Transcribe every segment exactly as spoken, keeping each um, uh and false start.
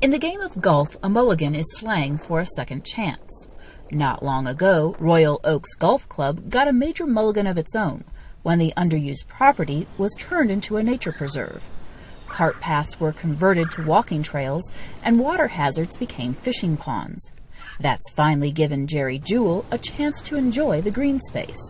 In the game of golf, a mulligan is slang for a second chance. Not long ago, Royal Oaks Golf Club got a major mulligan of its own when the underused property was turned into a nature preserve. Cart paths were converted to walking trails, and water hazards became fishing ponds. That's finally given Jerry Jewell a chance to enjoy the green space.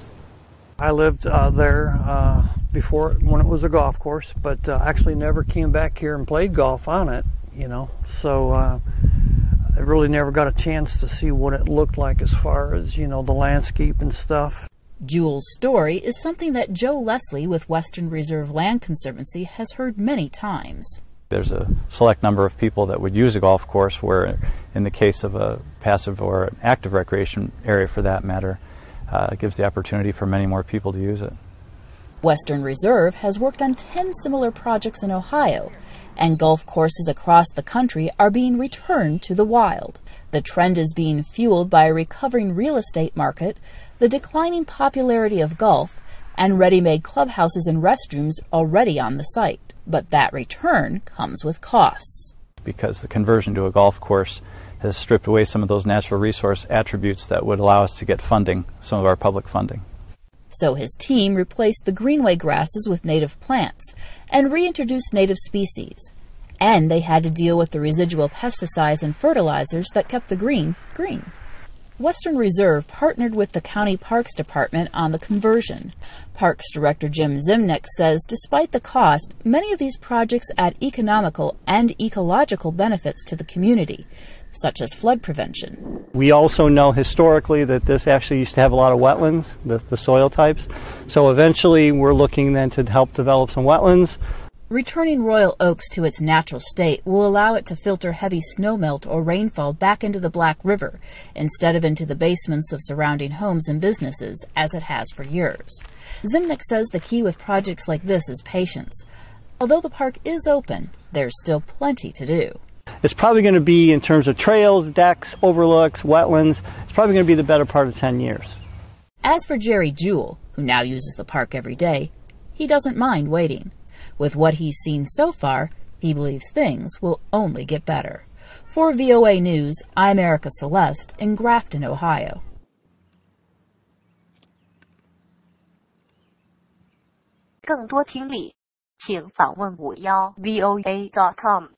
I lived uh, there uh, before when it was a golf course, but uh, actually never came back here and played golf on it, you know. So uh, I really never got a chance to see what it looked like as far as, you know, the landscape and stuff. Jewell's story is something that Joe Leslie with Western Reserve Land Conservancy has heard many times. There's a select number of people that would use a golf course where, in the case of a passive or an active recreation area for that matter, uh, it gives the opportunity for many more people to use it. Western Reserve has worked on ten similar projects in Ohio, and golf courses across the country are being returned to the wild. The trend is being fueled by a recovering real estate market, the declining popularity of golf, and ready-made clubhouses and restrooms already on the site. But that return comes with costs. Because the conversion to a golf course has stripped away some of those natural resource attributes that would allow us to get funding, some of our public funding. So his team replaced the greenway grasses with native plants and reintroduced native species. And they had to deal with the residual pesticides and fertilizers that kept the green green. Western Reserve partnered with the County Parks Department on the conversion. Parks Director Jim Zimnick says despite the cost, many of these projects add economical and ecological benefits to the community, such as flood prevention. We also know historically that this actually used to have a lot of wetlands, the, the soil types. So eventually we're looking then to help develop some wetlands. Returning Royal Oaks to its natural state will allow it to filter heavy snowmelt or rainfall back into the Black River instead of into the basements of surrounding homes and businesses, as it has for years. Zimnick says the key with projects like this is patience. Although the park is open, there's still plenty to do. It's probably going to be, in terms of trails, decks, overlooks, wetlands, it's probably going to be the better part of ten years. As for Jerry Jewell, who now uses the park every day, he doesn't mind waiting. With what he's seen so far, he believes things will only get better. For V O A News, I'm Erica Celeste in Grafton, Ohio. 更多听力，请访问五幺 V O A dot com。